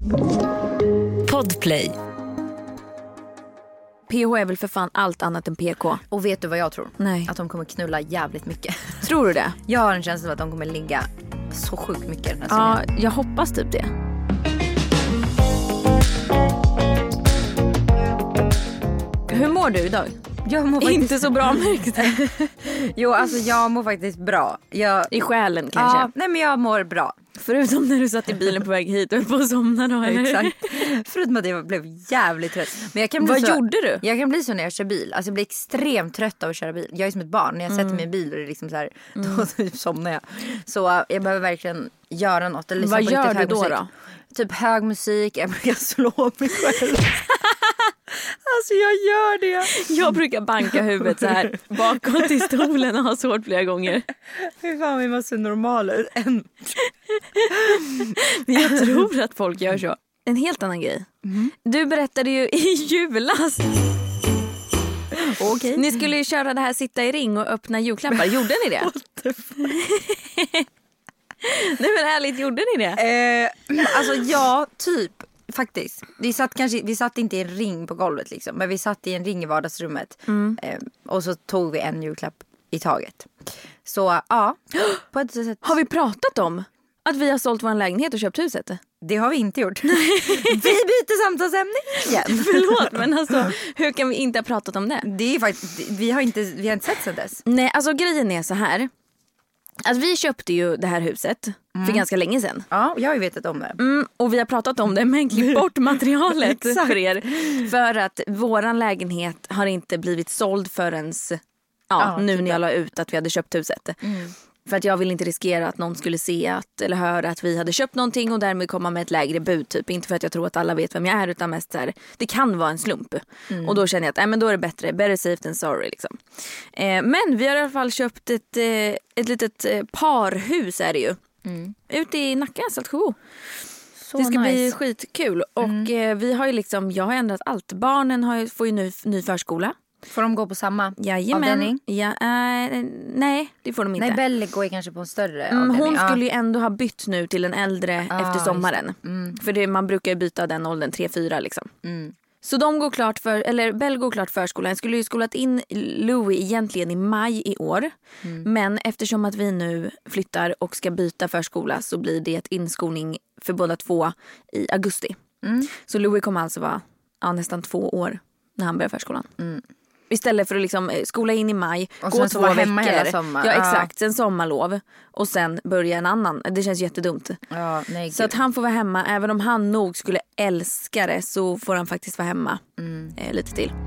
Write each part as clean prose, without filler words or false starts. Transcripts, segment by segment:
Podplay. PH är väl för fan allt annat än PK. Och vet du vad jag tror? Nej. Att de kommer knulla jävligt mycket. Tror du det? Jag har en känsla av att de kommer ligga så sjukt mycket den här Ja, säsongen. jag hoppas typ det. Hur mår du idag? Jag mår faktiskt... Inte så bra märkt. Jo, alltså jag mår faktiskt bra. I själen kanske. Ja, nej men jag mår bra. Förutom när du satt i bilen på väg hit och på att somna då. Exakt. Förutom att jag blev jävligt trött. Men jag kan bli Vad gjorde du? Jag kan bli så när jag kör bil. Alltså jag blir extremt trött av att köra bil. Jag är som ett barn. När jag sätter mig i bil och det är liksom så här, då typ somnar jag. Så jag behöver verkligen göra något. Eller vad på gör riktigt du hög då musik. Typ hög musik. Jag brukar slå mig själv. Alltså jag gör det. Jag brukar banka huvudet så här bakåt i stolen och ha svårt flera gånger. Hur fan vi måste normala ut. Men jag tror att folk gör så. En helt annan grej. Du berättade ju i julas. Okej. Ni skulle ju köra det här sitta i ring och öppna julklappar. Gjorde ni det? Nej men ärligt, gjorde ni det? Alltså ja, typ. Faktiskt. Vi satt inte i en ring på golvet liksom. Men vi satt i en ring i vardagsrummet. Och så tog vi en julklapp i taget. Så ja, på ett sätt. Har vi pratat om att vi har sålt vår lägenhet och köpt huset? Det har vi inte gjort. Vi byter samtalsämne igen. Förlåt, men alltså hur kan vi inte ha pratat om det? Det är faktiskt, vi har inte sett sedan dess. Nej, alltså grejen är så här. Att vi köpte ju det här huset för ganska länge sedan. Ja, jag har ju vetat om det. Och vi har pratat om det, men klipp bort materialet för er. För att våran lägenhet har inte blivit såld förrän nu när jag la ut att vi hade köpt huset. För att jag vill inte riskera att någon skulle se eller höra att vi hade köpt någonting och därmed komma med ett lägre bud typ. Inte för att jag tror att alla vet vem jag är, utan mest så här, det kan vara en slump. Och då känner jag att men då är det bättre, better safe than sorry liksom. Men vi har i alla fall köpt ett litet parhus är det ju. Ute i Nacka, Saltsjöbo. Det ska bli skitkul. Och vi har ju liksom, jag har ändrat allt. Barnen får ju ny förskola. Får de gå på samma avdelning? Ja, nej, det får de inte. Nej, Belle går kanske på en större avdelning. Hon skulle ju ändå ha bytt nu till en äldre efter sommaren. För man brukar ju byta den åldern 3-4 liksom. Så de går klart Belle går klart förskolan. Jag skulle ju skolat in Louis egentligen i maj i år. Men eftersom att vi nu flyttar och ska byta förskola så blir det ett inskolning för båda två i augusti. Så Louis kommer alltså vara nästan 2 år när han börjar förskolan. Istället för att liksom skola in i maj, och gå 2 veckor. Hemma hela sommar. Ja, exakt. Sen sommarlov. Och sen börja en annan. Det känns jättedumt. Ja, nej, så att han får vara hemma. Även om han nog skulle älska det, så får han faktiskt vara hemma lite till.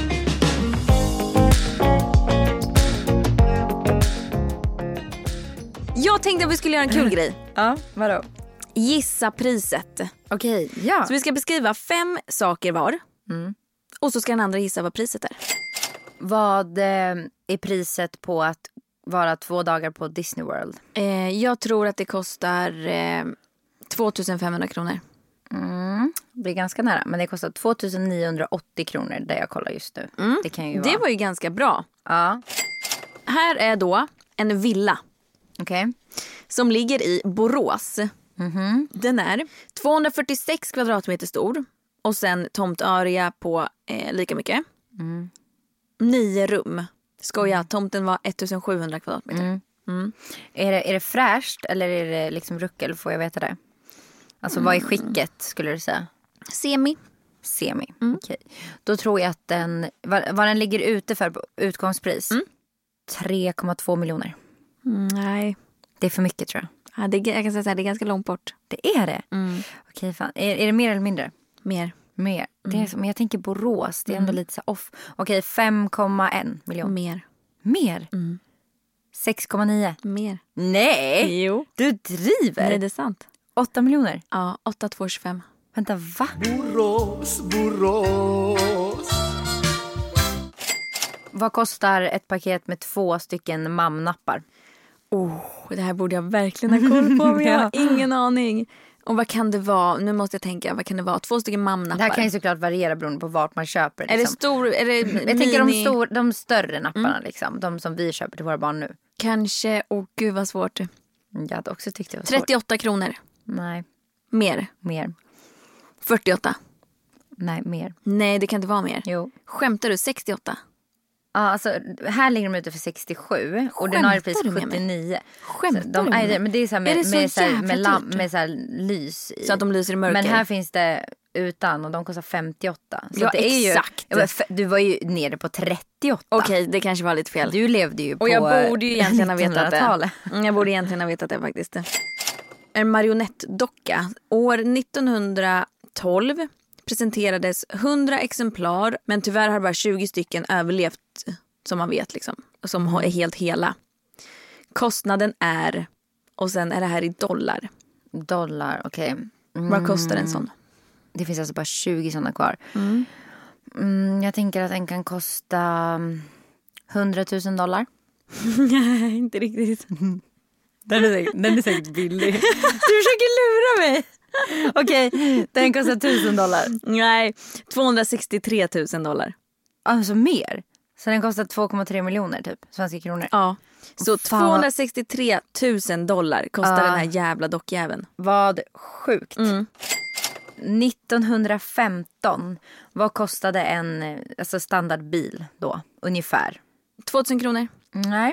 Jag tänkte att vi skulle göra en kul grej. Ja, vadå? Gissa priset. Okej, ja. Så vi ska beskriva 5 saker var. Och så ska den andra gissa vad priset är. Vad är priset på att vara 2 dagar på Disney World? Jag tror att det kostar 2500 kronor. Det är ganska nära, men det kostar 2980 kronor där jag kollar just nu. Det kan ju vara. Det var ju ganska bra. Ja. Här är då en villa. Okej. Som ligger i Borås. Den är 246 kvadratmeter stor. Och sen tomtarea på lika mycket. 9 rum. Skoja, tomten var 1700 kvadratmeter. Är det fräscht eller är det liksom ruckel? Får jag veta det? Alltså vad är skicket skulle du säga? Semi. Okej. Då tror jag att vad den ligger ute för på utgångspris. 3,2 miljoner. Det är för mycket tror jag. Ja, jag kan säga så här, det är ganska långt bort. Det är det? Okej, fan. Är det mer eller mindre? Mer. Det är, men jag tänker Borås, det är ändå lite så off. Okej, 5,1 miljoner. Mer. 6,9. Mer. Nej! Jo. Du driver? Nej, det är sant. 8 miljoner. Ja, 8,225. Vänta, va? Borås. Vad kostar ett paket med 2 stycken mamnappar? Det här borde jag verkligen ha koll på, men jag har ingen aning. Och vad kan det vara? Nu måste jag tänka, vad kan det vara? 2 stycken mamnappar. Det här kan ju såklart variera beroende på vart man köper. Liksom. Är det stor? Är det jag tänker de större napparna liksom. De som vi köper till våra barn nu. Kanske, gud vad svårt. Jag hade också tyckt det var svårt. 38 kronor. Nej. Mer. 48. Nej, mer. Nej, det kan inte vara mer. Jo. Skämtar du? 68? Ja, alltså här ligger de ute för 67. Ordinarie pris 79. Skämtar så du med mig? Men det är så här med, Är det så med, så här, jävla med, dyrt? med så här lys i. Så att de lyser i mörker. Men här finns det utan och de kostar 58. Så Ja, det är exakt. Ju, du var ju nere på 38. Okej, det kanske var lite fel. Du levde ju på och jag borde ju egentligen ha vetat 1900-talet. det. Jag borde egentligen ha vetat det faktiskt. En marionettdocka. År 1912 presenterades 100 exemplar. Men tyvärr har bara 20 stycken överlevt som man vet liksom. Som är helt hela. Kostnaden är, och sen är det här i dollar. Dollar, okej. Vad kostar en sån? Det finns alltså bara 20 sådana kvar. Jag tänker att en kan kosta $100,000. Nej, inte riktigt. Den är säkert billig. Du försöker lura mig. Okej, den kostar $1,000. Nej, $263,000. Alltså mer. Så den kostar 2,3 miljoner typ, svenska kronor. Ja. Så Fan. $263,000 kostar den här jävla dockjäveln. Vad sjukt. 1915, vad kostade en standardbil då? Ungefär. 2,000 kronor. Nej,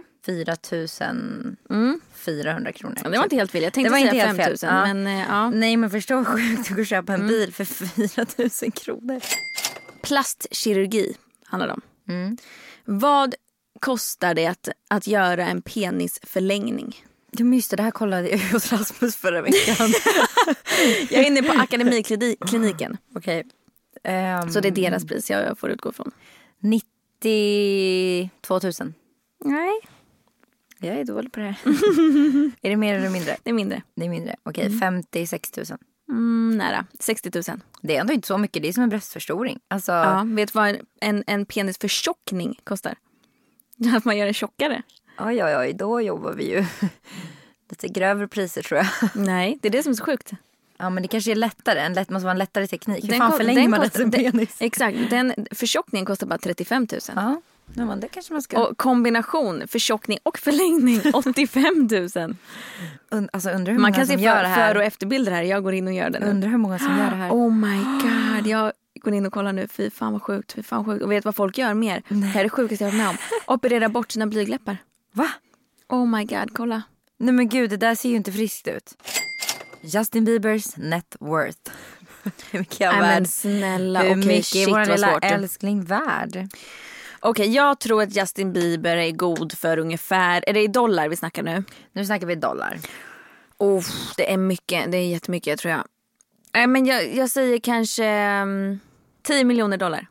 4,400 kronor. Ja, det var inte helt fel. Jag tänkte säga 5,000. Ja. Men, ja. Nej, men förstå hur sjukt att gå och köpa en bil för 4,000 kronor. Plastkirurgi handlar det om. Vad kostar det att göra en penisförlängning? Ja, men just det här kollade jag hos Rasmus förra veckan. Jag är inne på Akademikliniken. Okej. Så det är deras pris jag får utgå från. 92,000. Nej. Jag är dålig på det här. Är det mer eller mindre? Det är mindre. Det är mindre. Okej, 56,000. Nära. 60,000. Det är ändå inte så mycket. Det är som en bröstförstoring. Alltså... Ja, vet du vad en penisförtjockning kostar? Att man gör det tjockare. Oj, då jobbar vi ju lite grövre priser tror jag. Nej, det är det som är så sjukt. Ja, men det kanske är lättare. Måste vara en lättare teknik. Hur fan förlänger man det penis? Exakt, den förtjockningen kostar bara 35,000. Ja, men det kanske man ska... Och kombination, förtjockning och förlängning, 85,000. Alltså undrar hur man många kan som se gör det här. för- och efterbilder här. Jag går in och gör det nu. Undrar hur många som gör det här. Oh my god, jag går in och kollar nu. Fy fan vad sjukt. Och vet vad folk gör mer? Det här är det sjukaste jag har varit med om. Operera bort sina blygläppar. Va? Oh my god, kolla. Nej men gud, det där ser ju inte friskt ut. Justin Biebers net worth. Hur mycket jag men snälla, hur okej, mycket shit är vår vad lilla svårt. älskling värd? Okej, jag tror att Justin Bieber är god för ungefär, är det i dollar vi snackar nu? Nu snackar vi dollar. Det är mycket, det är jättemycket tror jag. Men jag säger kanske $10 miljoner.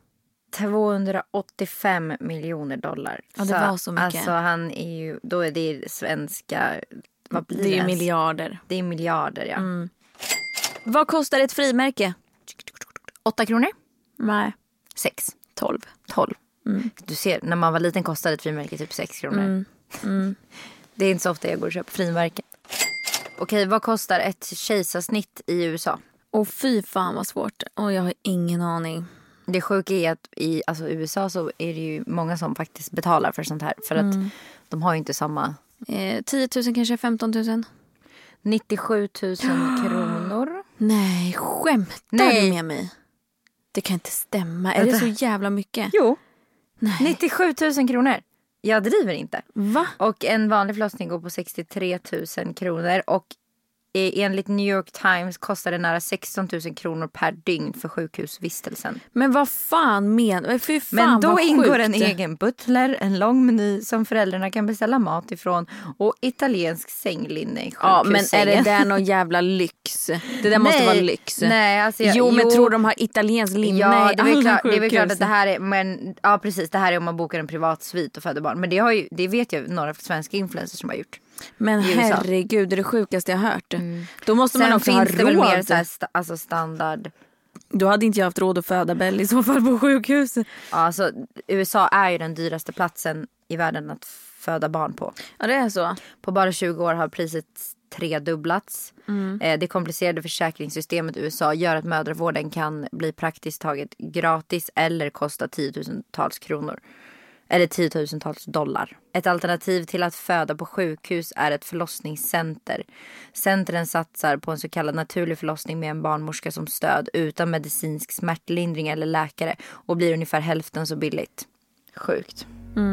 285 miljoner dollar. Ja, det var så mycket. Alltså han är ju, då är det svenska, vad blir det? Det är ju ens? miljarder. Det är miljarder, ja. Vad kostar ett frimärke? 8 kronor? Nej, 6. 12. Du ser, när man var liten kostade ett frimärke typ 6 kronor. Det är inte så ofta jag går och köper frimärken. Okej, vad kostar ett kejsarsnitt i USA? Fy fan vad svårt. Jag har ingen aning. Det sjuka är att i USA så är det ju många som faktiskt betalar för sånt här. För att de har ju inte samma... 10 000 kanske, 15 000. 97 000 kronor. Nej, skämtar du med mig? Det kan inte stämma. Är det så jävla mycket? Jo. Nej. 97 000 kronor. Jag driver inte. Va? Och en vanlig förlossning går på 63 000 kronor. Och enligt New York Times kostar det nära 16 000 kronor per dygn för sjukhusvistelsen. Men vad fan fy fan. Men då vad ingår sjukt. en egen butler, en lång meny som föräldrarna kan beställa mat ifrån och italiensk sänglinne i Ja, men är sjukhussängen. det där någon jävla lyx? Det där måste vara lyx. Nej, alltså men tror de har italiensk linne Ja, i det är väl alla klart, det är väl sjukhus? klart att det här är, men ja precis, det här är om man bokar en privat svit och föder barn. Men det vet jag några svenska influencers som har gjort. Men herregud, det är det sjukaste jag har hört. Då måste man Sen också ha finns det väl mer råd. så här, standard. Då hade inte jag haft råd att föda Bell i så fall på sjukhus. Ja, alltså USA är ju den dyraste platsen i världen att föda barn på. Ja, det är så. På bara 20 år har priset tredubblats. Det komplicerade försäkringssystemet i USA gör att mödravården kan bli praktiskt taget gratis eller kosta 10 000-tals kronor. eller tiotusentals dollar. Ett alternativ till att föda på sjukhus är ett förlossningscenter. Centren satsar på en så kallad naturlig förlossning med en barnmorska som stöd utan medicinsk smärtlindring eller läkare och blir ungefär hälften så billigt. Sjukt.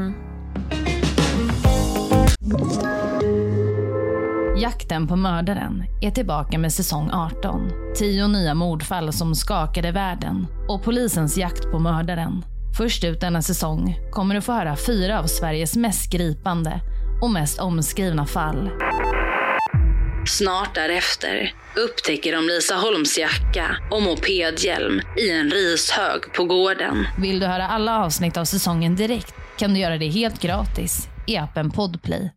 Jakten på mördaren är tillbaka med säsong 18. 10 nya mordfall som skakade världen och polisens jakt på mördaren. Först ut denna säsong kommer du få höra 4 av Sveriges mest gripande och mest omskrivna fall. Snart därefter upptäcker de Lisa Holms jacka och mopedhjälm i en rishög på gården. Vill du höra alla avsnitt av säsongen direkt kan du göra det helt gratis i appen Podplay.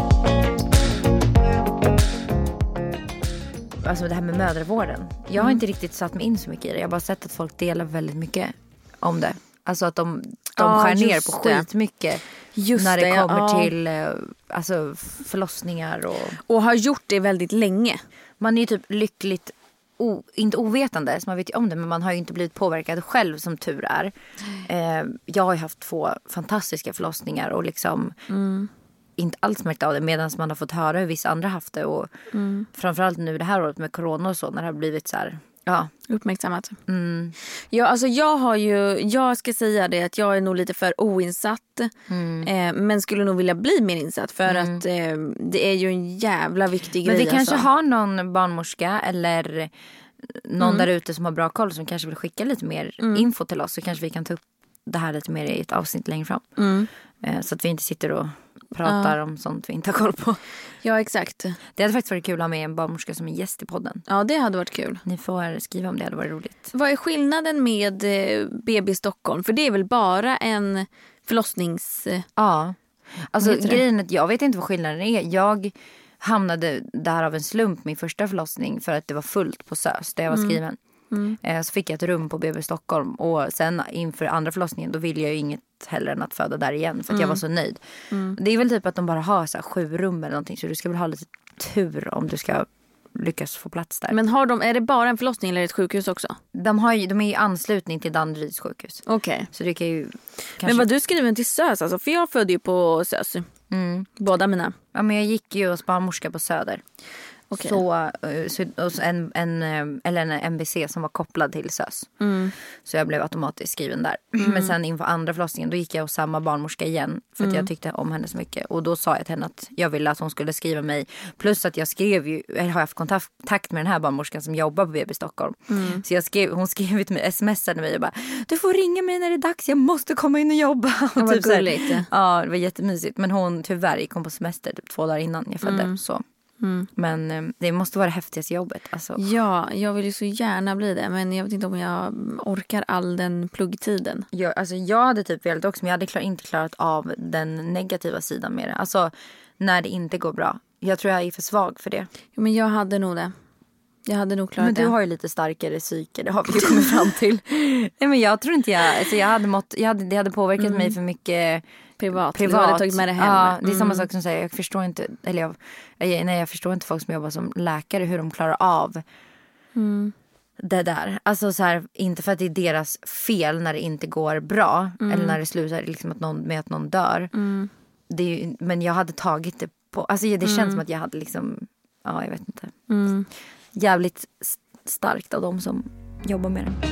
Alltså det här med mödravården. Jag har inte riktigt satt mig in så mycket i det. Jag har bara sett att folk delar väldigt mycket om det. Alltså att de skär ner på skitmycket när det kommer till alltså förlossningar. Och har gjort det väldigt länge. Man är ju typ lyckligt, inte ovetande, så man vet ju om det. Men man har ju inte blivit påverkad själv som tur är. Jag har ju haft 2 fantastiska förlossningar och liksom inte alls märkt av det. Medan man har fått höra hur vissa andra haft det. Och framförallt nu det här året med corona och så, när det har blivit så här... Ja, uppmärksammat. Ja, alltså jag ska säga det att jag är nog lite för oinsatt. Men skulle nog vilja bli mer insatt för att det är ju en jävla viktig grej. Men vi kanske har någon barnmorska eller någon där ute som har bra koll som kanske vill skicka lite mer info till oss, så kanske vi kan ta upp det här lite mer i ett avsnitt längre fram. Så att vi inte sitter och pratar om sånt vi inte har koll på. Ja, exakt. Det hade faktiskt varit kul att ha med en barnmorska som är gäst i podden. Ja, det hade varit kul. Ni får skriva om det, hade varit roligt. Vad är skillnaden med BB Stockholm? För det är väl bara en förlossnings... Ja, alltså grejen är att jag vet inte vad skillnaden är. Jag hamnade där av en slump min första förlossning för att det var fullt på SÖS där jag var skriven. Så fick jag ett rum på BB Stockholm. Och sen inför andra förlossningen, då ville jag ju inget heller än att föda där igen. För att jag var så nöjd. Det är väl typ att de bara har så här 7 rum eller någonting. Så du ska väl ha lite tur om du ska lyckas få plats där. Men är det bara en förlossning eller ett sjukhus också? De är i anslutning till Danderyds sjukhus. Okej. Så det kan ju... Kanske... Men var du skriven till SÖS alltså? För jag födde ju på SÖS. Båda mina. Ja, men jag gick ju hos barnmorska på Söder. Okay. Så en MVC som var kopplad till SÖS. Så jag blev automatiskt skriven där. Men sen inför andra förlossningen, då gick jag hos samma barnmorska igen. För att jag tyckte om henne så mycket. Och då sa jag till henne att jag ville att hon skulle skriva mig. Plus att jag har haft kontakt med den här barnmorskan som jobbar på BB Stockholm. Så hon skrev till mig, smsade mig och bara: du får ringa mig när det är dags, jag måste komma in och jobba. Det var typ gulligt. Ja, det var jättemysigt. Men hon tyvärr gick på semester typ 2 dagar innan jag födde. Så. Men det måste vara det häftigaste jobbet alltså. Ja, jag vill ju så gärna bli det. Men jag vet inte om jag orkar all den pluggtiden. Jag hade typ velat också, men jag hade inte klarat av den negativa sidan med det. Alltså när det inte går bra. Jag tror jag är för svag för det. Jo, men jag hade nog det. Jag hade nog klarat det. Men du har ju lite starkare psyke, det har vi ju kommit fram till. Nej, men jag tror inte det hade påverkat mig för mycket privat. Du hade tagit med det hem. Ja, det är samma sak som säger, jag förstår inte, jag förstår inte folk som jobbar som läkare hur de klarar av det där. Alltså så här, inte för att det är deras fel när det inte går bra eller när det slutar liksom att någon dör. Det är ju, men jag hade tagit det på, alltså det känns som att jag hade liksom, ja jag vet inte. Jävligt starkt av de som jobbar med det.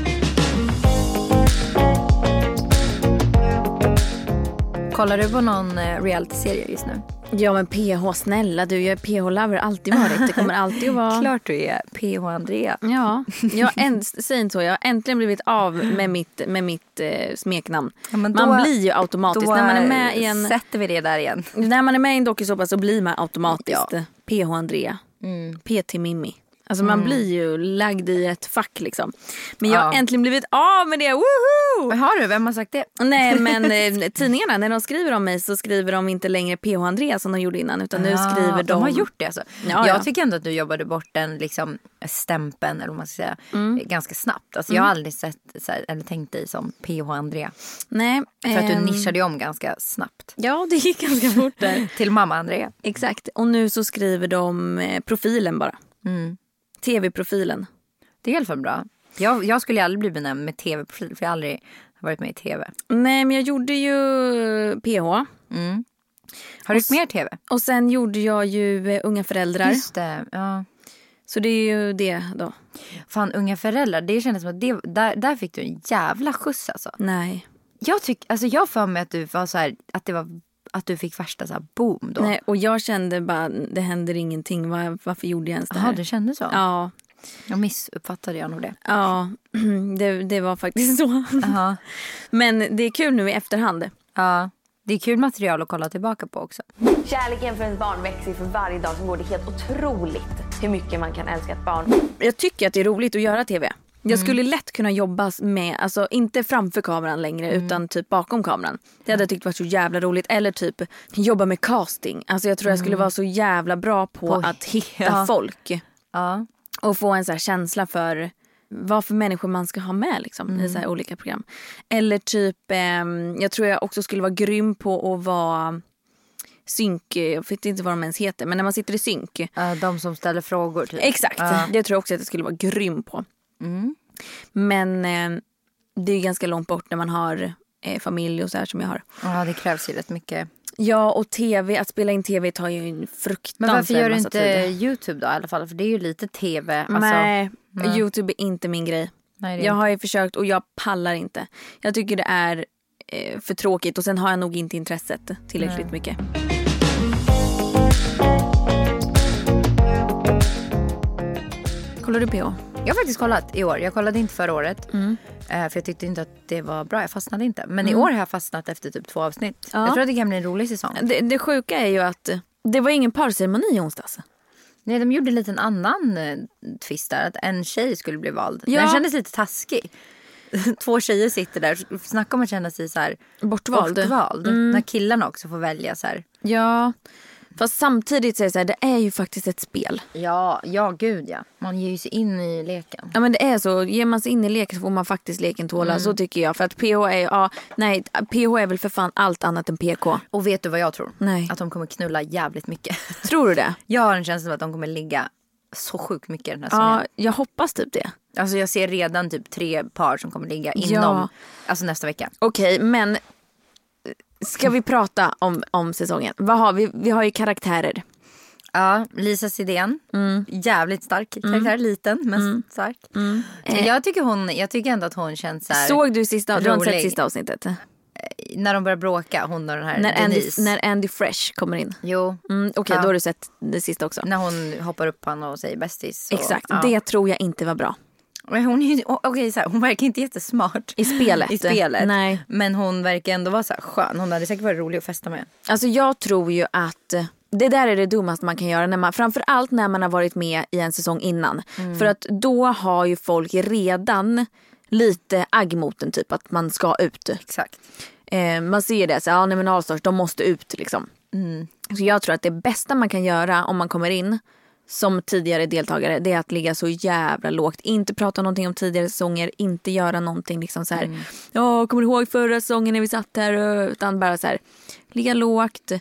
Kollar du på någon reality-serie just nu? Ja, men PH, snälla du, jag är PH-lover, alltid varit. Det kommer alltid att vara... Klart du är PH Andrea. Ja, säg inte så. Jag har äntligen blivit av med mitt smeknamn. Ja, man blir ju automatiskt. När man är med i en... sätter vi det där igen. När man är med i en dokusåpa så blir man automatiskt PH Andrea. PT Mimmi. Alltså man blir ju lagd i ett fack liksom. Men jag har äntligen blivit av med det. Woho! Har du? Vem har sagt det? Nej, men tidningarna, när de skriver om mig så skriver de inte längre PH Andrea som de gjorde innan. Utan nu skriver de... De har gjort det alltså. Jag tycker ändå att du jobbade bort den liksom stämpeln, eller vad man ska säga, ganska snabbt. Alltså jag har aldrig sett eller tänkt dig som PH Andrea. Nej. För att du nischade om ganska snabbt. Ja, det gick ganska fort där. Till mamma Andrea. Exakt. Och nu så skriver de profilen bara. TV-profilen. Det är i alla fall bra. Jag skulle aldrig bli benämnd med TV-profil, för jag har aldrig har varit med i tv? Nej, men jag gjorde ju PH. Har du gjort mer tv? Och sen gjorde jag ju Unga föräldrar. Just det, ja. Så det är ju det då. Fan, Unga föräldrar, det kändes som att där fick du en jävla skjuts alltså. Nej. Jag för mig att du var så här, att du fick värsta så här boom då. Nej, och jag kände bara, det händer ingenting. Varför gjorde jag ens det här? Jaha, du kände så? Ja. Jag missuppfattade jag nog det. Ja, det var faktiskt så. Aha. Men det är kul nu i efterhand. Ja, det är kul material att kolla tillbaka på också. Kärleken för ens barn växer för varje dag som går. Det är helt otroligt hur mycket man kan älska ett barn. Jag tycker att det är roligt att göra tv. Jag skulle lätt kunna jobba med, alltså inte framför kameran längre utan typ bakom kameran. Det hade jag tyckt var så jävla roligt. Eller typ jobba med casting. Alltså jag tror jag skulle vara så jävla bra på att hitta folk. Ja. Och få en så här känsla för vad för människor man ska ha med liksom, i så här olika program. Eller typ, jag tror jag också skulle vara grym på att vara synk, jag vet inte vad de ens heter, men när man sitter i synk. De som ställer frågor typ. Exakt, det tror jag också att jag skulle vara grym på. Men det är ganska långt bort när man har familj och så här som jag har. Ja, det krävs ju rätt mycket. Ja, och tv, att spela in tv tar ju en fruktansvärd Men varför gör du massa inte tid. YouTube då i alla fall? För det är ju lite tv. Alltså, Nej, YouTube är inte min grej. Nej, Jag har ju försökt och jag pallar inte. Jag tycker det är för tråkigt och sen har jag nog inte intresset tillräckligt mycket. Kollar du PH? Jag har faktiskt kollat i år. Jag kollade inte förra året. För jag tyckte inte att det var bra. Jag fastnade inte. Men i år har jag fastnat efter typ 2 avsnitt. Ja. Jag tror att det kan bli en rolig säsong. Det sjuka är ju att det var ingen parceremoni i onsdags. Nej, de gjorde lite en annan twist där. Att en tjej skulle bli vald. Ja. Den kändes lite taskig. 2 tjejer sitter där. Snacka om att känna sig så här Bortvald. När killarna också får välja så här. Ja, fast samtidigt så är det så här, det är ju faktiskt ett spel. Ja, gud ja. Man ger ju sig in i leken. Ja, men det är så, ger man sig in i leken så får man faktiskt leken tåla, så tycker jag. För att PH är, PH är väl för fan allt annat än PK. Och vet du vad jag tror? Nej. Att de kommer knulla jävligt mycket. Tror du det? Jag har en känsla av att de kommer ligga så sjukt mycket den här säsongen. Ja, jag hoppas typ det. Alltså jag ser redan typ 3 par som kommer ligga inom alltså nästa vecka. Okej, men ska vi prata om säsongen? Vad har vi? Vi har ju karaktärer. Ja, Lisa Sidén. Jävligt stark karaktär, liten men stark. Jag tycker ändå att hon känns så här. Såg du du har inte sett rolig. sista avsnittet? När de börjar bråka, hon och den här Denise. När Andy Fresh kommer in. Jo. Okej, då har du sett det sista också. När hon hoppar upp på honom och säger bästis. Exakt, det tror jag inte var bra. Men hon verkar inte jättesmart. I spelet. Nej. Men hon verkar ändå vara så här skön. Hon hade säkert varit rolig att festa med. Alltså jag tror ju att det där är det dummaste man kan göra. Framförallt när man har varit med i en säsong innan. För att då har ju folk redan lite agg mot en, typ att man ska ut. Exakt. Man ser det, så men Allstars, de måste ut liksom. Så jag tror att det bästa man kan göra om man kommer in som tidigare deltagare, det är att ligga så jävla lågt. Inte prata någonting om tidigare säsonger, inte göra någonting liksom så här. Kommer du ihåg förra säsongen när vi satt här? Utan bara så här, ligga lågt.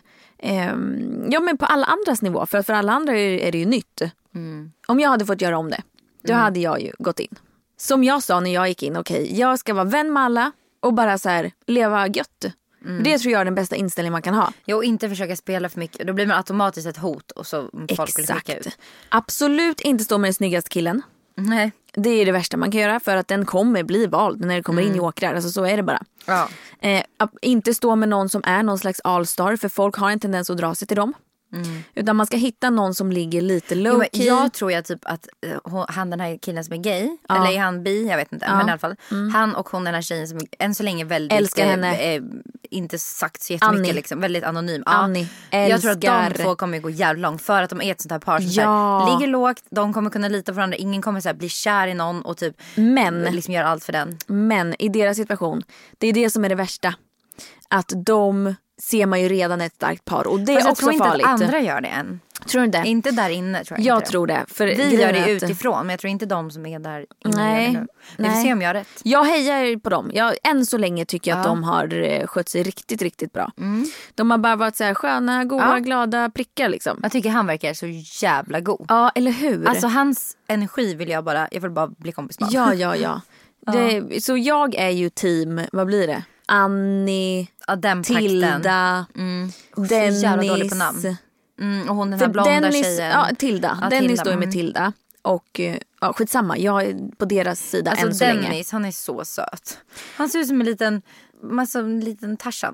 Men på alla andras nivå. För alla andra är det ju nytt. Om jag hade fått göra om det, då hade jag ju gått in. Som jag sa när jag gick in, jag ska vara vän med alla och bara så här leva gött. Det tror jag är den bästa inställningen man kan ha. Jo, inte försöka spela för mycket. Då blir man automatiskt ett hot och så folk vill skicka ut. Absolut inte stå med den snyggaste killen. Nej. Det är det värsta man kan göra, för att den kommer bli vald när det kommer in i åkrar. Alltså så är det bara. Ja. Inte stå med någon som är någon slags all-star, för folk har en tendens att dra sig till dem. Utan man ska hitta någon som ligger lite low key. Jag tror jag typ att han, den här killen som är gay, eller är han bi, jag vet inte, men i alla fall han och hon, den här tjejen som än så länge väldigt älskar henne, inte sagt så jättemycket Annie. liksom, väldigt anonym. Annie, jag tror att de två kommer gå jävligt långt, för att de är ett sånt här par som så här, ligger lågt, de kommer kunna lita på varandra, ingen kommer så här bli kär i någon och typ liksom göra allt för den. Men i deras situation, det är det som är det värsta, att de ser man ju redan ett starkt par, och det är också farligt. Jag tror inte att andra gör det än. Tror du inte? Inte där inne, tror jag. Jag inte tror det. För vi gör det utifrån, men jag tror inte de som är där inne. Nej. Vi får se om jag har rätt. Jag hejar på dem. Än så länge tycker jag att de har skött sig riktigt, riktigt bra. De har bara varit så här sköna, goda, glada prickar liksom. Jag tycker han verkar så jävla god. Ja, eller hur? Alltså hans energi vill jag bara bli kompis med. Ja. Så jag är ju team, vad blir det? Annie, Tilda, Dennis. Jävla dålig på namn. Och hon den här blonda Dennis, tjejen. Ja, Tilda. Ja, Dennis Tilda. står ju med Tilda. Och skitsamma, jag är på deras sida än så länge. Dennis, han är så söt. Han ser ut som en liten Tarzan.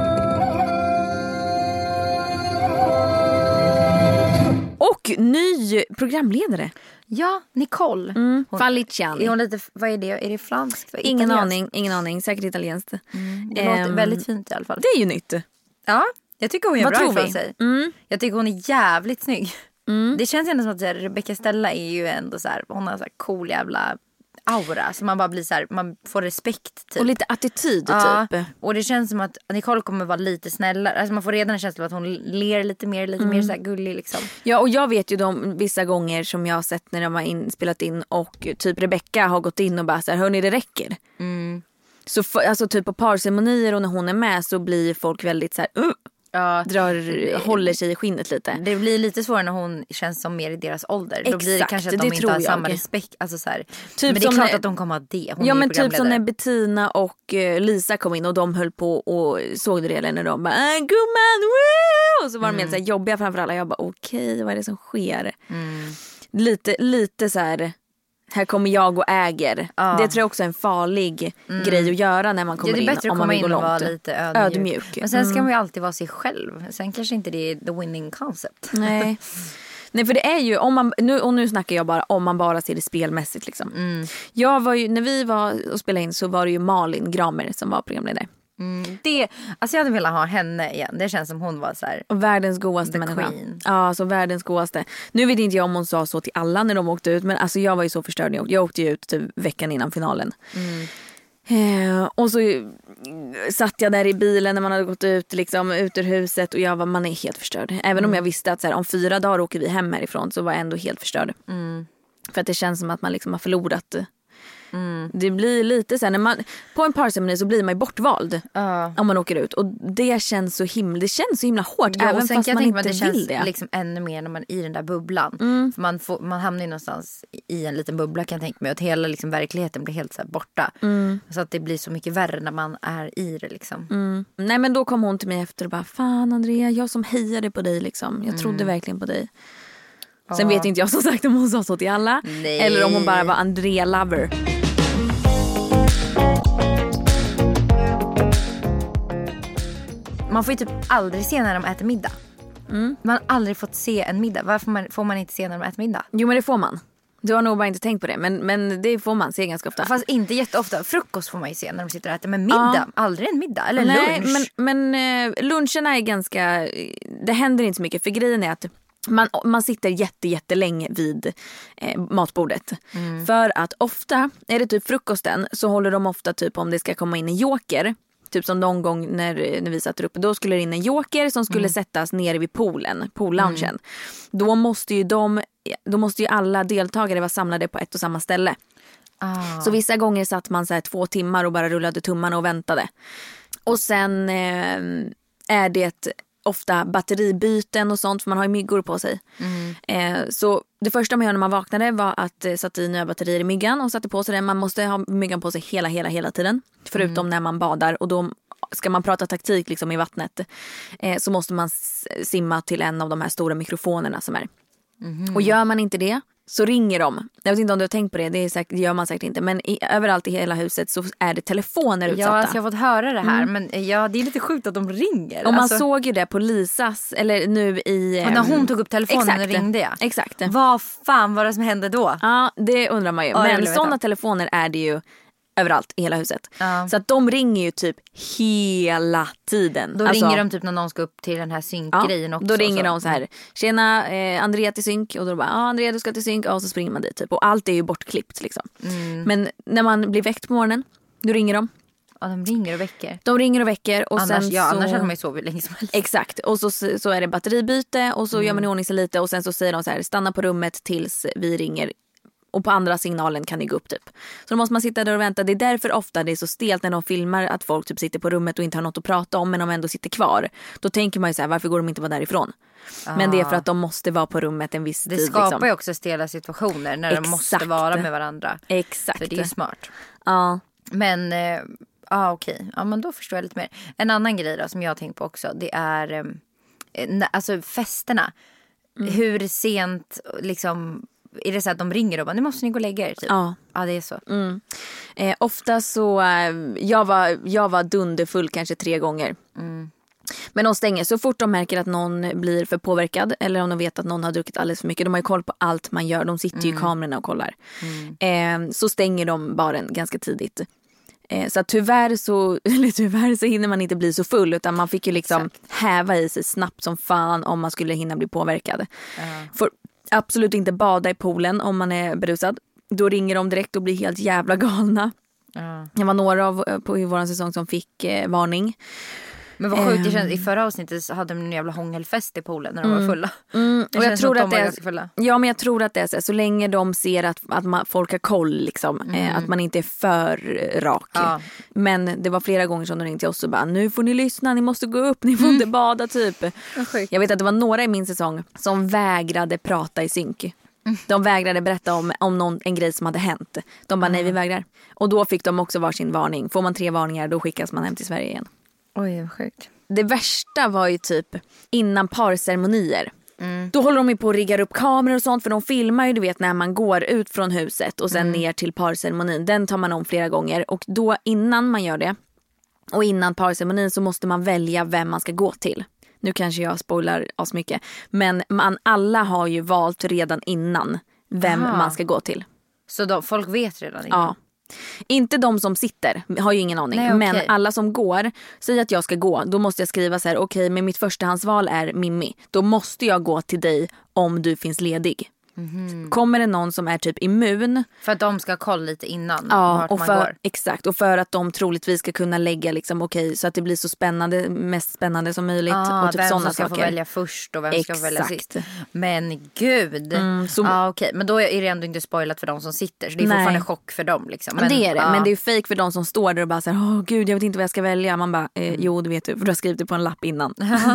Och ny programledare. Ja, Nicole. Faliciani. Är hon lite, vad är det? Är det franskt? Ingen aning, säkert italienskt. Det låter väldigt fint i alla fall. Det är ju nytt. Ja, jag tycker hon gör Vad bra tror ifrån vi? sig. Jag tycker hon är jävligt snygg. Det känns ändå som att Rebecca Stella är ju ändå så här, hon har så här cool jävla aura. Så man bara blir så här, man får respekt typ. Och lite attityd typ. Och det känns som att Nicole kommer vara lite snällare. Alltså man får redan en känsla av att hon ler lite mer så här gullig liksom. Ja, och jag vet ju vissa gånger som jag har sett när de har spelat in och typ Rebecca har gått in och bara så här, hörni, det räcker. Så alltså typ på parceremonier och när hon är med så blir folk väldigt så här håller sig i skinnet lite. Det blir lite svårare när hon känns som mer i deras ålder. Exakt, då blir det kanske att de inte har samma respekt. Alltså så här. Typ men det är klart att de kommer ha det. Hon ja, är men typ som när programledare. Bettina och Lisa kom in och de höll på och såg det eller när de bara gumman, woo! Och så var de helt så här jobbiga framför alla. Jag bara okej, vad är det som sker? Lite så här kommer jag och äger. Det tror jag också är en farlig grej att göra när man kommer in. Det är bättre om att man komma vill in gå och vara långt. lite ödmjuk. Men sen ska man ju alltid vara sig själv. Sen kanske inte det är the winning concept. Nej, för det är ju nu snackar jag bara om man bara ser det spelmässigt liksom. Jag var ju, när vi var och spelade in så var det ju Malin Gramer som var programledare. Alltså jag hade velat ha henne igen. Det känns som hon var så här. Och världens godaste människa. Ja, så världens godaste. Nu vet inte jag om hon sa så till alla när de åkte ut. Men alltså jag var ju så förstörd. Jag åkte ju ut typ veckan innan finalen. Och så satt jag där i bilen när man hade gått ut liksom, ut ur huset. Och jag var, man är helt förstörd. Även om jag visste att så här, om 4 dagar åker vi hem härifrån. Så var jag ändå helt förstörd. För att det känns som att man liksom har förlorat. Det blir lite så här, när man på en parceremoni så blir man ju bortvald om man åker ut och det känns så himla hårt även fast man inte vill det. Liksom ännu mer när man är i den där bubblan. För man hamnar ju någonstans i en liten bubbla kan jag tänka mig, att hela liksom verkligheten blir helt så här borta. Så att det blir så mycket värre när man är i det liksom. Nej, men då kom hon till mig efter och bara, fan Andrea, jag som hejade på dig liksom. Jag trodde verkligen på dig. Sen vet inte jag som sagt om hon sa så till alla. Nej. Eller om hon bara var Andrea lover. Man får ju typ aldrig se när de äter middag. Man har aldrig fått se en middag. Varför får man inte se när de äter middag? Jo, men det får man. Du har nog bara inte tänkt på det. Men det får man se ganska ofta. Fast inte jätteofta. Frukost får man ju se när de sitter och äter. Men middag, aldrig en middag. Eller lunch. Men luncherna är ganska... Det händer inte så mycket. För grejen är att man sitter jättelänge vid matbordet. För att ofta, är det typ frukosten, så håller de ofta typ om det ska komma in en joker. Typ som någon gång när vi satt upp, då skulle det in en joker som skulle sättas nere vid poolloungen. Då måste ju alla deltagare vara samlade på ett och samma ställe. Så vissa gånger satt man så här 2 timmar och bara rullade tummarna och väntade. Och sen är det ofta batteribyten och sånt, för man har ju myggor på sig. Så det första man gör när man vaknade var att sätta i nya batterier i myggan och satte på sig det. Man måste ha myggan på sig hela tiden. Förutom när man badar, och då ska man prata taktik liksom i vattnet, så måste man simma till en av de här stora mikrofonerna som är. Och gör man inte det så ringer de. Jag vet inte om du har tänkt på det, det gör man säkert inte. Men överallt i hela huset så är det telefoner utsatta. Ja, alltså jag har fått höra det här. Men ja, det är lite sjukt att de ringer. Och man såg ju det på Lisas, eller nu i... Och när hon tog upp telefonen och ringde jag. Exakt. Vad fan var det som hände då? Ja, det undrar man ju. Men sådana telefoner är det ju överallt i hela huset. Så att de ringer ju typ hela tiden. Då ringer de typ när någon ska upp till den här synkgrejen också. Då ringer de så här, tjena Andrea till synk. Och då bara, Andrea du ska till synk. Och så springer man dit typ. Och allt är ju bortklippt liksom. Men när man blir väckt på morgonen, då ringer de. Ja, de ringer och väcker. De ringer och väcker. Och annars, sen annars hade man ju sovit länge som helst. Exakt. Och så är det batteribyte. Och så gör man i ordning sig lite. Och sen så säger de så här, stanna på rummet tills vi ringer Och på andra signalen kan det gå upp typ. Så då måste man sitta där och vänta. Det är därför ofta det är så stelt när de filmar att folk typ sitter på rummet och inte har något att prata om men de ändå sitter kvar. Då tänker man ju så här, varför går de inte vara därifrån? Men det är för att de måste vara på rummet en viss tid. Det skapar ju också stela situationer när de måste vara med varandra. Exakt. För det är ju smart. Ja. Men okej. Ja, men då förstår jag lite mer. En annan grej då som jag har tänkt på också, det är alltså festerna. Hur sent liksom är det så att de ringer och bara, nu måste ni gå och lägga er typ. Ja, det är så. Ofta så jag var dunderfull kanske 3 gånger. Men de stänger så fort de märker att någon blir för påverkad eller om de vet att någon har druckit alldeles för mycket. De har ju koll på allt man gör. De sitter ju i kamerorna och kollar. Så stänger de baren ganska tidigt. Så att tyvärr så hinner man inte bli så full utan man fick ju liksom häva i sig snabbt som fan om man skulle hinna bli påverkad. Får absolut inte bada i poolen om man är berusad. Då ringer de direkt och blir helt jävla galna. Det var några i vår säsong som fick varning. Men vad sjukt, det känns, i förra avsnittet så hade de en jävla hångelfest i poolen när de var fulla. Och jag tror att det är, ja, men jag tror att det är så länge de ser att folk har koll liksom, att man inte är för rak. Men det var flera gånger som de ringde till oss och bara, nu får ni lyssna, ni måste gå upp, ni får inte bada typ. Jag vet att det var några i min säsong som vägrade prata i synk. De vägrade berätta om en grej som hade hänt. De bara, nej vi vägrar. Och då fick de också varsin varning. Får man 3 varningar då skickas man hem till Sverige igen. Oj, vad sjukt. Det värsta var ju typ innan parceremonier. Då håller de ju på att rigga upp kameror och sånt. För de filmar ju, du vet, när man går ut från huset och sen ner till parceremonin. Den tar man om flera gånger. Och då innan man gör det och innan parceremonin så måste man välja vem man ska gå till. Nu kanske jag spoilar oss mycket. Men alla har ju valt redan innan vem man ska gå till. Så folk vet redan innan? Ja. Inte de som sitter, har ju ingen aning. Nej, okay. Men alla som går, säger att jag ska gå, då måste jag skriva så här: okej, men mitt förstahandsval är Mimmi. Då måste jag gå till dig om du finns ledig. Kommer det någon som är typ immun, för att de ska kolla lite innan vart och man för, går. Exakt, och för att de troligtvis ska kunna lägga liksom, okej, så att det blir så spännande, mest spännande som möjligt. Och typ vem såna som ska saker. få välja först och vem ska få välja sist. Men gud. Okej. Men då är det ändå inte spoilat för de som sitter. Så det är fortfarande chock för dem liksom. Men, det är det, men det är fake för de som står där och bara så här, gud jag vet inte vad jag ska välja. Man bara, jo det vet du, för du har skrivit det på en lapp innan.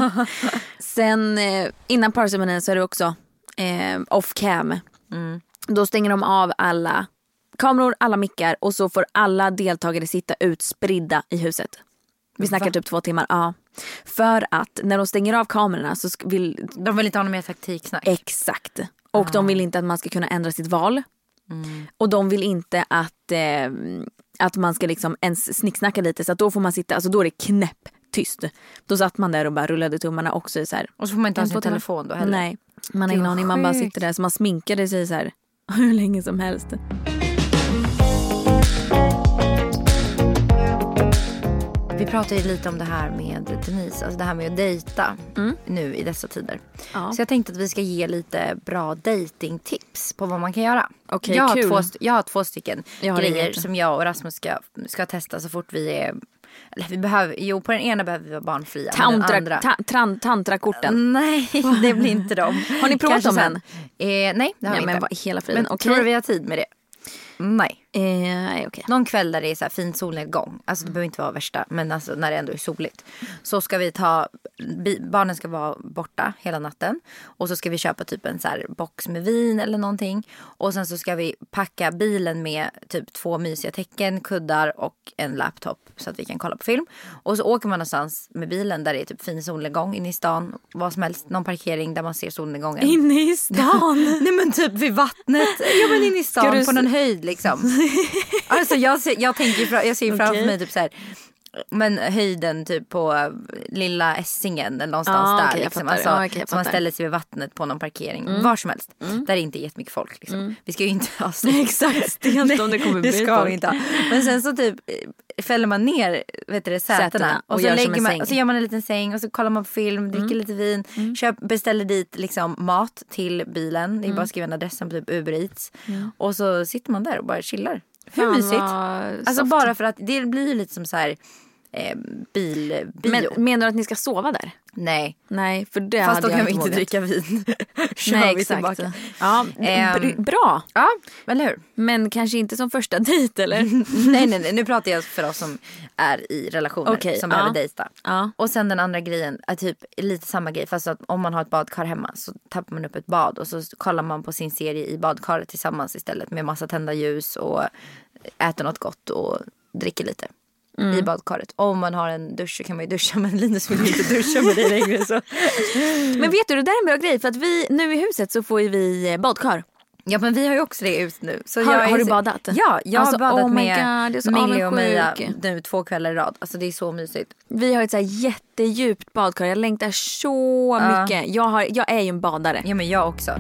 Sen innan parceremonin så är det också off cam. Då stänger de av alla kameror, alla mickar och så får alla deltagare sitta utspridda i huset. Vi snackar typ 2 timmar. Ja. För att när de stänger av kamerorna så vill de vill inte ha någon mer taktiksnack. Exakt. Och de vill inte att man ska kunna ändra sitt val. Och de vill inte att man ska liksom ens snicksnacka lite, så att då får man sitta, alltså då är det knäpp tyst. Då satt man där och bara rullade tummarna också så här. Och så får man inte ha sin telefon då heller. Nej, man har ingen aning, man bara sitter där så man sminkade sig så här hur länge som helst. Vi pratade ju lite om det här med Denise, alltså det här med att dejta nu i dessa tider. Så jag tänkte att vi ska ge lite bra datingtips på vad man kan göra. Okej, jag har 2 stycken grejer som jag och Rasmus ska testa så fort vi är... Eller vi behöver, på den ena behöver vi vara barnfria. Tantrakorten. Nej, det blir inte dem. Har ni provat dem än? Nej, det har vi inte. Men vad hela friden. Men tror du vi har tid med det? Nej. Okay. Någon kväll där det är så här fin solnedgång. Alltså det behöver inte vara värsta. Men alltså när det ändå är soligt. Så ska vi barnen ska vara borta hela natten. Och så ska vi köpa typ en så här box med vin eller någonting. Och sen så ska vi packa bilen med typ 2 mysiga täcken, kuddar och en laptop. Så att vi kan kolla på film. Och så åker man någonstans med bilen där det är typ fin solnedgång inne i stan. Vad som helst. Någon parkering där man ser solnedgången. Inne i stan? Nej men typ vid vattnet. Ja men inne i stan på någon höjd liksom. Alltså jag ser framför mig typ så här, men höjden typ på lilla Essingen eller någonstans där liksom. Så man ställer sig vid vattnet på någon parkering var som helst. Där det inte är jättemycket folk liksom. Vi ska ju inte ha exakt stelt om det kommer bli det ska folk. Vi inte ha. Men sen så typ fäller man ner sätena och så lägger man och så gör man en liten säng och så kollar man på film, dricker lite vin, beställer dit liksom mat till bilen. Det är bara att skriva en adressen på typ Uber Eats. Och så sitter man där och bara chillar. Hur mysigt? Alltså bara för att det blir lite som så här bilbio. Men menar du att ni ska sova där? Nej, för det fast hade då jag kan vi inte inte vågat. dricka vin. Nej, exakt. Ja, bra. Ja, eller hur? Men kanske inte som första dejt, eller? nej, nu pratar jag för oss som är i relationer som behöver dejta. Ja. Och sen den andra grejen är typ lite samma grej, fast att om man har ett badkar hemma så tappar man upp ett bad och så kollar man på sin serie i badkaret tillsammans istället med massa tända ljus och äter något gott och dricker lite i badkaret. Om man har en dusch så kan man ju duscha, men Linus vill inte duscha med dig längre så. Men vet du, det där är en bra grej, för att vi nu i huset så får ju vi badkar. Ja, men vi har ju också det ut nu. Så har du badat? Ja, jag har badat med Millie och Mia nu 2 kvällar i rad. Alltså det är så mysigt. Vi har ett så här jättedjupt badkar. Jag längtar så mycket. Jag är ju en badare. Ja, men jag också.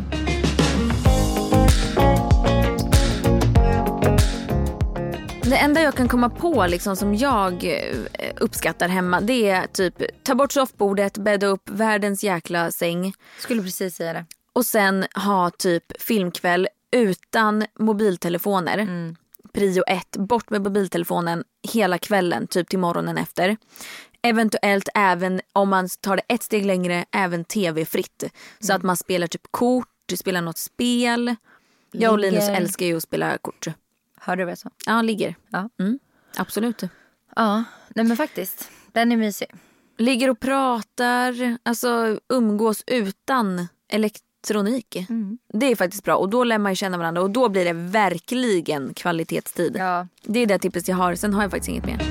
Det enda jag kan komma på liksom, som jag uppskattar hemma, det är typ ta bort soffbordet, bädda upp världens jäkla säng. Skulle precis säga det. Och sen ha typ filmkväll utan mobiltelefoner. Prio 1, bort med mobiltelefonen hela kvällen, typ till morgonen efter. Eventuellt även, om man tar det ett steg längre, även tv-fritt. Så att man spelar typ kort, spelar något spel. Jag och Linus älskar ju att spela kort. Hör du vad jag sa? Ja, ligger. Ja. Absolut. Ja, nej men faktiskt. Den är mysig. Ligger och pratar, alltså umgås utan elektronik. Det är faktiskt bra, och då lär man ju känna varandra och då blir det verkligen kvalitetstid. Ja. Det är det tippet jag har, sen har jag faktiskt inget mer.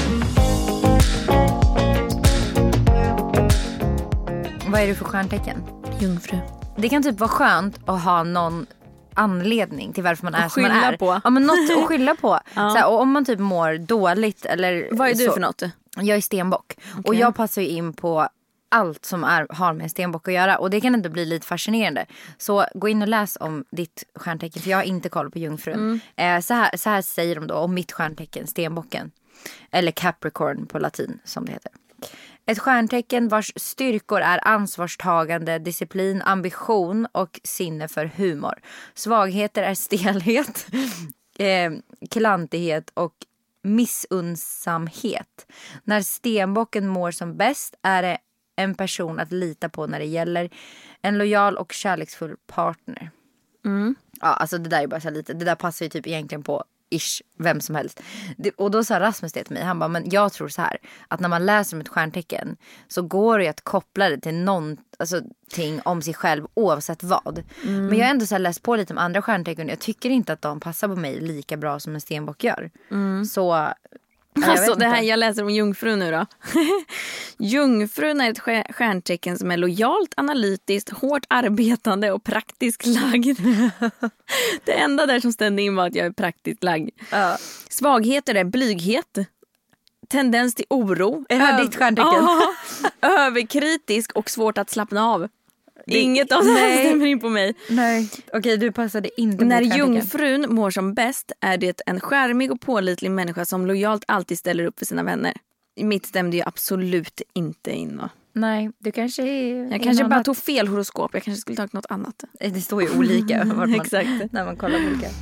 Vad är du för stjärntecken? Jungfru. Det kan typ vara skönt att ha någon anledning till varför man är som man är. På. Ja, men något att skylla på. Såhär, och om man typ mår dåligt eller vad är du så. för något? Jag är stenbock. Och jag passar ju in på allt som har med stenbock att göra. Och det kan inte bli lite fascinerande. Så gå in och läs om ditt stjärntecken. För jag har inte koll på jungfrun. Så här säger de då om mitt stjärntecken, stenbocken. Eller Capricorn på latin som det heter. Ett stjärntecken vars styrkor är ansvarstagande, disciplin, ambition och sinne för humor. Svagheter är stelhet, klantighet och missunnsamhet. När stenbocken mår som bäst är det en person att lita på när det gäller. En lojal och kärleksfull partner. Ja, alltså det där är bara så lite. Det där passar ju typ egentligen på vem som helst. Och då sa Rasmus det till mig. Han bara, men jag tror så här, att när man läser om ett stjärntecken så går det att koppla det till någonting om sig själv oavsett vad. Men jag har ändå så här läst på lite om andra stjärntecken. Jag tycker inte att de passar på mig lika bra som en stenbock gör. Så alltså det här jag läser om jungfrun nu då. Jungfrun är ett stjärntecken som är lojalt, analytiskt, hårt arbetande och praktiskt lagd. Det enda där som stämde in var att jag är praktiskt lagd. Svagheter är blyghet, tendens till oro. Är det ditt stjärntecken? Överkritisk och svårt att slappna av. Inget av det här stämmer in på mig. Nej, okej, du passade inte på. När jungfrun mår som bäst är det en skärmig och pålitlig människa som lojalt alltid ställer upp för sina vänner. Mitt stämde ju absolut inte in. Nej, du kanske är... Jag kanske bara tog fel horoskop. Jag kanske skulle tagit något annat. Det står ju olika vart man, exakt. När man kollar på olika.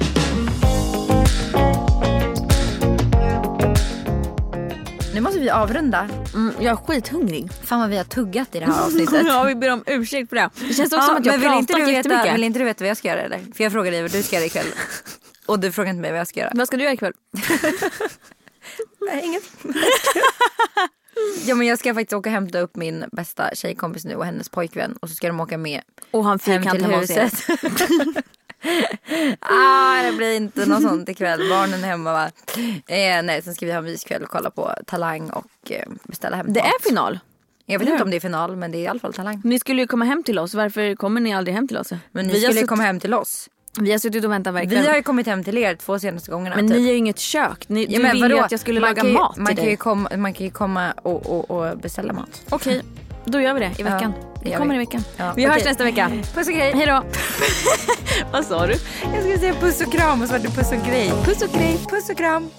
Nu måste vi avrunda. Jag är skithungrig. Fan vad vi har tuggat i det här avsnittet. Ja, vi ber om ursäkt för det. Det känns också som att jag pratar jättemycket. Vill inte du veta vad jag ska göra eller? För jag frågade dig vad du ska göra ikväll. Och du frågade inte mig vad jag ska göra. Vad ska du göra ikväll? Nej, inget. Ja, men jag ska faktiskt åka och hämta upp min bästa tjejkompis nu och hennes pojkvän. Och så ska de åka med och han hem till huset. Det blir inte något sånt ikväll. Barnen är hemma va? Nej, sen ska vi ha myskväll och kolla på Talang och beställa hem. Det är final. Jag vet inte om det är final, men det är i alla fall Talang. Ni skulle ju komma hem till oss. Varför kommer ni aldrig hem till oss? Men ni skulle komma hem till oss. Vi har suttit och väntat verkligen. Vi har ju kommit hem till er 2 senaste gångerna. Men typ. ni är ju inget kök. Du vill ju att jag skulle laga mat till dig. Man kan ju komma och beställa mat. Okej, då gör vi det i veckan. Vi kommer i veckan. Ja. Vi hörs nästa vecka. Puss och grej. Hej då. Vad sa du? Jag skulle säga puss och kram och så var det puss och grej. Puss och grej. Puss och kram.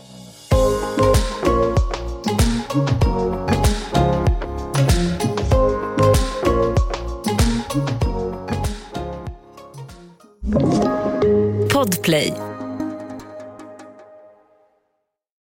Podplay.